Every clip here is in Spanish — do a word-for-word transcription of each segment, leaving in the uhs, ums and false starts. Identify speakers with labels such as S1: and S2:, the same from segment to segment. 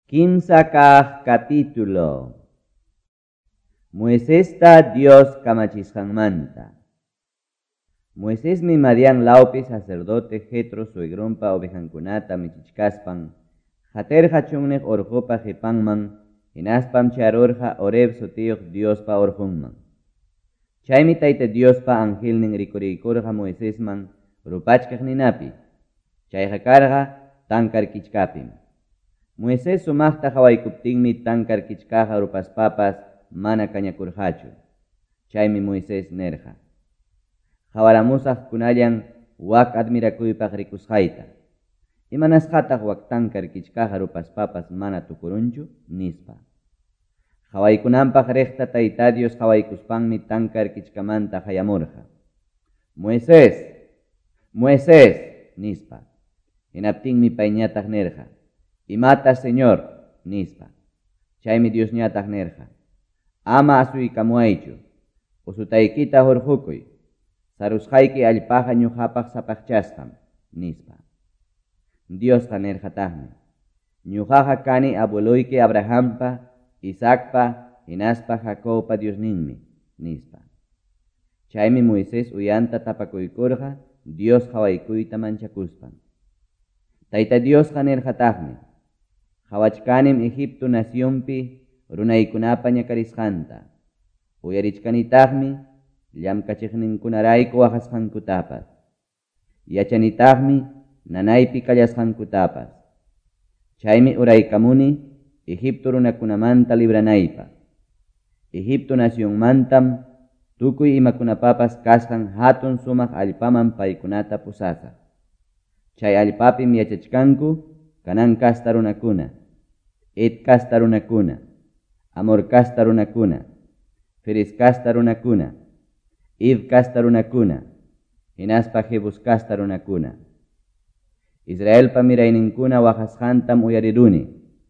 S1: Kimsa kaq capítulo. Moisesta Dios kamachisqanmanta. Moisés mi Madian laupi sacerdote Jetro suegrompa ovejankunata michichkaspan, jaterja chunnej orjopa jipanman, hinaspam charorja oreb sutiyuq Diospa orjunman. Chaymi tayta Diospa angelnin rikuriykurqa Moisésman rupachkaq ninapi, chayqa karqa tankar kichkapim. Moisés sumaqta hawaykuptinmi tankar kichkaqa rupaspapas mana kañakurqachu. Chaymi Moisés nerqa: hawaramusaq kunallan wak admirakuypaq rikusqayta. Imanasqataq wak tankar kichkaqa rupaspapas mana tukurunchu nispa. Hawaykunanpaq riqta tayta Dios hawaykuspanmi tankar kichkamanta hayamurqa. Moisés, Moisés nispa. Hinaptinmi payñataq nerqa: imata Señor nispa. Chaymi Dios ñataq nerqa: ama asuykamuaychu, usutaykita hurqukuy, sarusqayki allpaqa ñuqapaq sapaqchasqam nispa. Diosqa nerqataqmi: ñuqaqa kani abueluyki Abrahampa, Isaacpa, hinaspa Jacobpa Diosninmi nispa. Chaymi Moisés uyanta tapakuykurqa Dios hawaykuyta manchakuspan. Tayta Diosqa nerqataqmi: hawachkanim Egipto nacionpi runaykunapa ñakarisqanta. Uyarichkanitaqmi llamkachiqninkunarayku waqasqankutapas. Yachanitaqmi nanaypi kallasqankutapas. Chaymi uraykamuni Egipto runakunamanta libranaypa. Egipto nacionmantam tukuy imakunapapas kasqan hatun sumaq allpaman paykunata pusasaq. Chay allpapim yachachkanku kanan kasta runakuna, Et kasta runakuna, Amor kasta runakuna, Feres kasta runakuna, Id kasta runakuna, hinaspa Jebus kasta runakuna. Israelpa mirayninkuna waqasqantam uyariruni.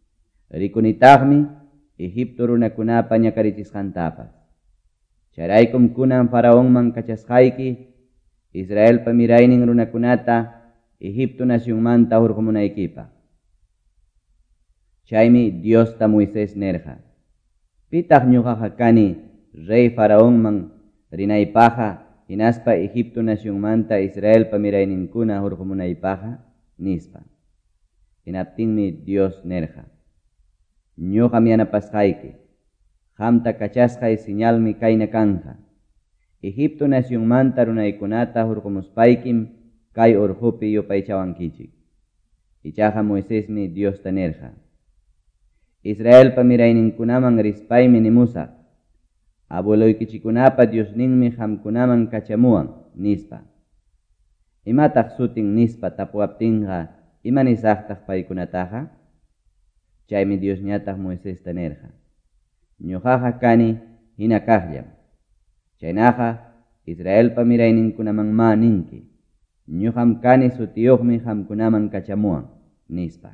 S1: Rikunitaqmi Egipto runakunapa ñakarichisqantapas. Charaykum kunan faraonman kachasqayki Israelpa miraynin runakunata Egipto nacionmanta hurqumunaykipaq. Chaymi Diosta Moisés nerqa: pitaq ñuqaqa kani rey faraonman rinaypaqa hinaspa Egipto nacionmanta Israelpa mirayninkuna hurqumunaypaqa nispa. Hinaptinmi Dios nerqa: ñuqam yanapasqayki, qamta kachasqay señalmi kayna kanja. Egipto nacionmanta runaykunata hurqumuspaykim kay urqupi yupaychawankichik. Ichaqa Moisésmi Diosta nerqa: Israelpa mirayninkunaman rispaymi nimusaq, abueluykichikunapa Diosninmi qamkunaman kachamuwan nispa. Imataq sutin nispa tapuaptinqa imanisaqtaq paykunataqa? Chaymi Dios ñataq Moisésta nerqa: ñuqaqa kani hina kaqllam. Chaynaqa Israelpa mirayninkunaman ma ninki: ñuqam kani sutiyuqmi qamkunaman kachamuwan nispa.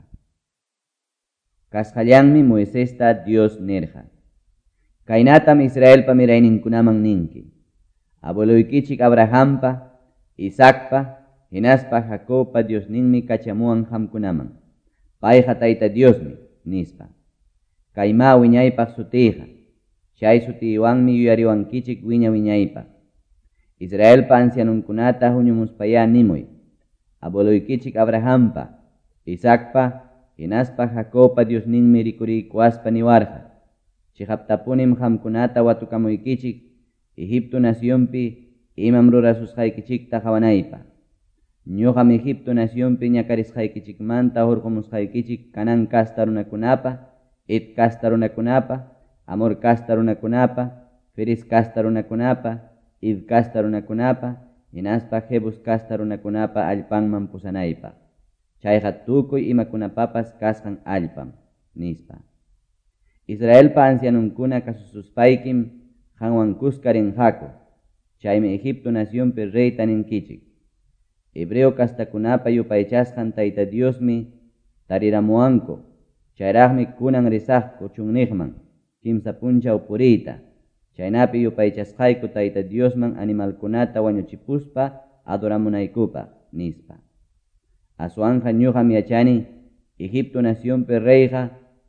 S1: Kasqallanmi Moisesta Dios nerqa: kaynatam Israelpa mirayninkunaman ninki: abueluykichik Abrahampa, Isaacpa, hinaspa Jacobpa Diosninmi kachamuwan qamkunaman. Payqa tayta Diosmi nispa. Kayma wiñaypaq sutiyqa, chay sutiywanmi yuyariwankichik wiña wiñaypaq. Israelpa ancianunkunata huñumuspaya nimuy: abueluykichik Abrahampa, Isaacpa, hinaspa Jacobpa Diosninmi rikuriykuaspa niwarqa. Chihaptapunim qamkunata watukamuykichik Egipto nacionpi imam rurasusqaykichikta qawanaypaq. Ñuqam Egipto nacionpi ñakarisqaykichikmanta hurqumusqaykichik kanan kasta runakunapa, Et kasta runakunapa, Amor kasta runakunapa, Feres kasta runakunapa, Id kasta runakunapa, hinaspa Jebus kasta runakunapa allpanman pusanaypaq. Chayqa tukuy imakunapapas kasqan allpam nispa. Israelpa ancianunkuna kasususpaykim qanwan kuskarinqaku. Chaymi Egipto nacionpi reyta ninkichik. Hebreo kastakunapa yupaychasqan tayta Diosmi tariramuwanku. Chayraqmi kunan risaqku chunniqman kimsa punchaw puriyta. Chaynapi yupaychasqayku tayta Diosman animalkunata wañuchipuspa adoramunaykupaq nispa. Aswanqa ñuqam yachani Egipto nacionpi reyqa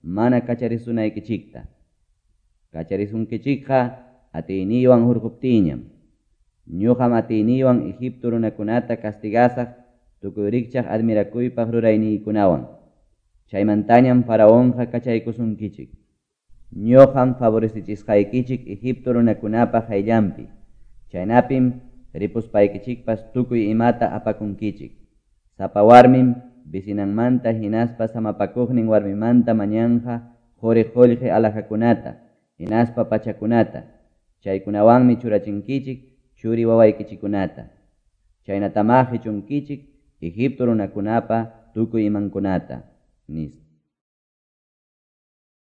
S1: mana kacharisunaykichikta. Kacharisunkichikqa atiyniwan hurquptiñam. Ñuqam atiyniwan Egipto runakunata castigasaq tukuy rikchaq admirakuypaq rurayniykunawan. Chaymantañam Faraonqa kachaykusunkichik. Ñuqam favorecichisqaykichik Egipto runakunapa hayllampi. Chaynapim ripuspaykichikpas tukuy imata apakunkichik. Sapa warmim visinanmanta hinaspa samapakuqnin warmimanta mañanja quri qullqi alajakunata, hinaspa pachakunata. Chaykunawanmi churachinkichik churi wawaykichikunata. Chaynatamaq hichunkichik Egipto runakunapa tukuy imankunata, nis.